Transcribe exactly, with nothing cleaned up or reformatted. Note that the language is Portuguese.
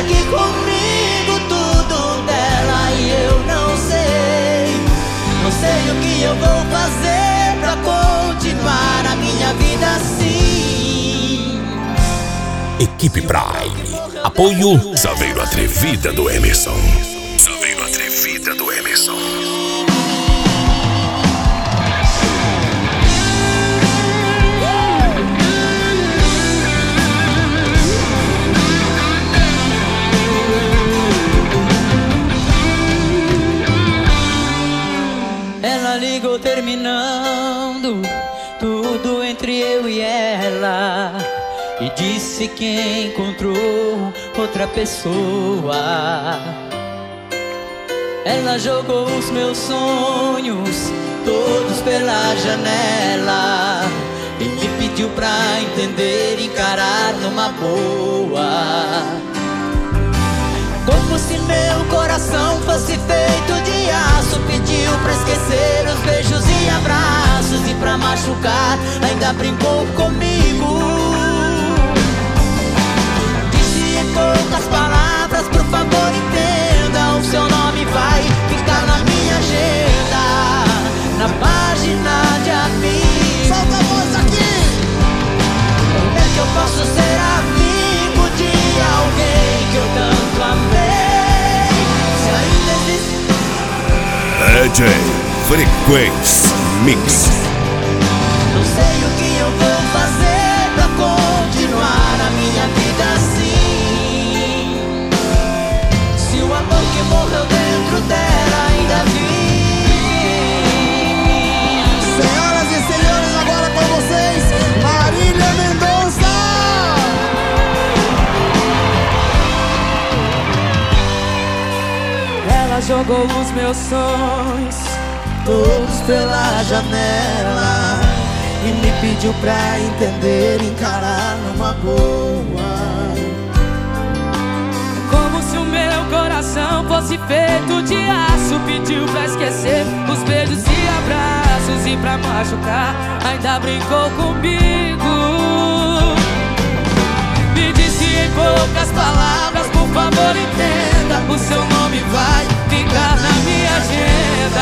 segue comigo tudo dela e eu não sei. Não sei o que eu vou fazer pra continuar a minha vida assim. Equipe Prime. Apoio Saveiro Atrevida do Emerson. Saveiro Atrevida do Emerson. Ela ligou terminando tudo entre eu e ela e disse que encontrou outra pessoa. Ela jogou os meus sonhos todos pela janela e me pediu pra entender e encarar numa boa. Como se meu coração fosse feito de aço, pediu pra esquecer os beijos e abraços, e pra machucar ainda brincou comigo. Disse em poucas palavras, por favor entenda, o seu nome vai ficar na minha agenda, na página de amigos. Solta a voz aqui! Como é que eu posso ser amigo de alguém que eu tanto amei, se ainda existe? D J Frequência Mix. Não sei o que eu vou fazer pra continuar a minha vida assim. Se o amor que morreu dentro dela ainda vive. Senhoras e senhores, agora com vocês, Marília Mendonça! Ela jogou os meus sonhos todos pela janela e me pediu pra entender e encarar numa boa. Como se o meu coração fosse feito de aço, pediu pra esquecer os beijos e abraços, e pra machucar ainda brincou comigo. Me disse em poucas palavras, por favor entenda, o seu nome vai ficar na minha agenda,